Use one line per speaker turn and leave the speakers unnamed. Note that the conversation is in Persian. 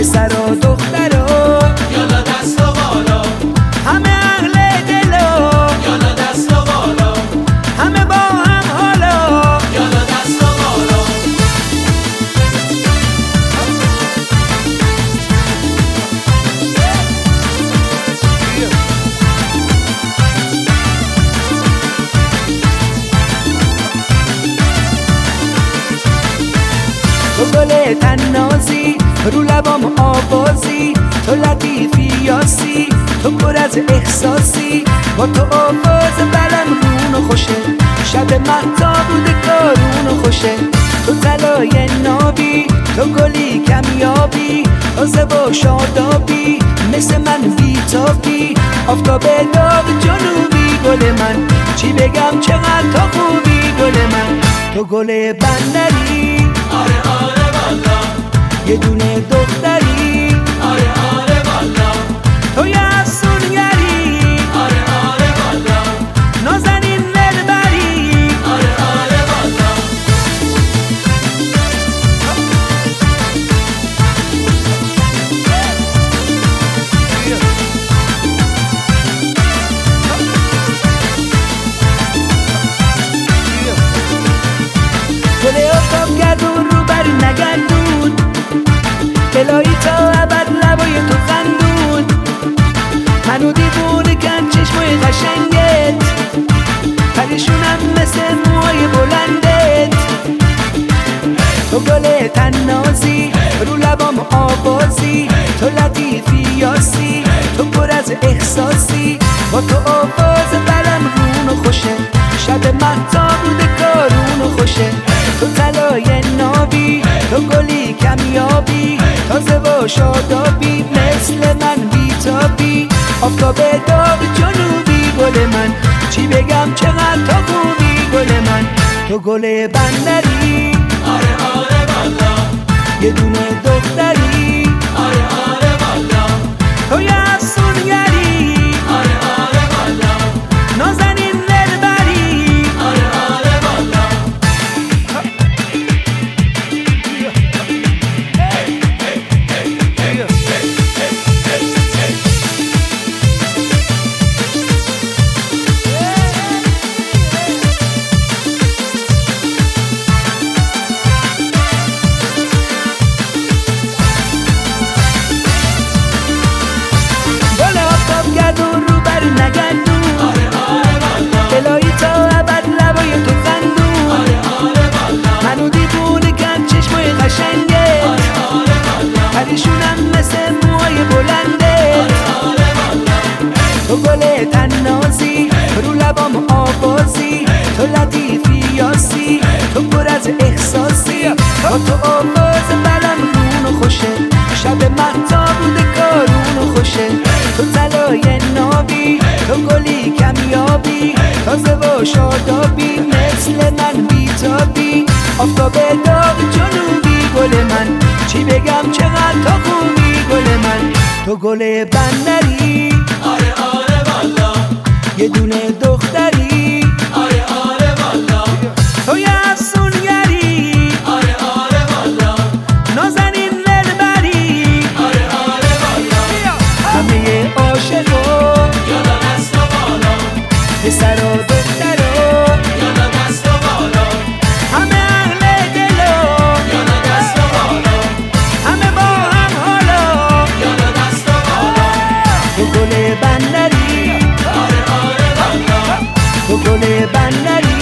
پسر و دخترا
یالا دست و بالا،
همه اهل دلا
یالا دست و بالا،
همه با هم حالا
یالا دست و بالا.
تو گل تنازی رو لبام آوازی، تو لطیفی یاسی، تو پر از احساسی، با تو آواز بلم رون و خوشه، شب مهتا بوده کارون و خوشه. تو طلای نابی، تو گلی کمیابی، تازه و شادابی، مثل من بیتابی، آفتاب داغ جنوبی. گل من چی بگم چقدر تو خوبی گل من، تو گل بندری
آره آره والا،
یه دونه دختری
آره آره والا،
تو یه افسونگری
آره آره والا،
نازنین دلبری
آره آره والا.
گل آفتاب گردون رو بر نگردون، الهی تا ابد لبای تو خندون، منو دیوونه کن چشمای قشنگت، پریشونم مثل موهای بلندت. تو گل تنازی رو لبام آوازی، تو لطیفی یاسی، تو پر از احساسی، با تو آواز بلم رون و خوشه، شب مهتا بوده کارون و خوشه. تو طلای نابی، تو گلی کمیابی، تازه و شادابی، مثل من بیتابی، آفتاب داغ جنوبی. گل من چی بگم چقدر تو خوبی گل من، تو گل بندری
آره آره والا،
یه دونه دختری
آره آره والا،
تو یه افسونگری
آره آره والا،
نازنین دلبری
آره آره والا.
گل آفتاب گردون رو بر نگردون،
آره آره والا،
الهی تا ابد لبای تو خندون،
آره آره والا،
منو دیوونه کن چشمای قشنگت،
آره آره والا،
پریشونم مثل موهای بلندت.
آره والا.
تو گل تنازی رو لبام آوازی، تو لطیفی یاسی، تو پر از احساسی، با تو آواز بلم رون و خوشه، شب مهتا بوده کارون و خوشه. تو طلای نابی، تو گلی کمیابی، تازه و شادابی، مثل من بیتابی، آفتاب داغ جنوبی. گل من چی بگم چقدر تو خوبی گل من، تو گل بندری
آره آره والا،
یه دونه دختری
آره آره والا،
تو یه افسونگری
آره آره والا،
نازنین دلبری
آره آره والا.
همه عاشقا
یالا دست و بالا،
پسر و دخترا
یالا دست و بالا،
همه اهل دلا
یالا دست و بالا،
همه با هم حالا
یالا دست و بالا.
تو گل بندری
آره آره والا،
تو گل بندری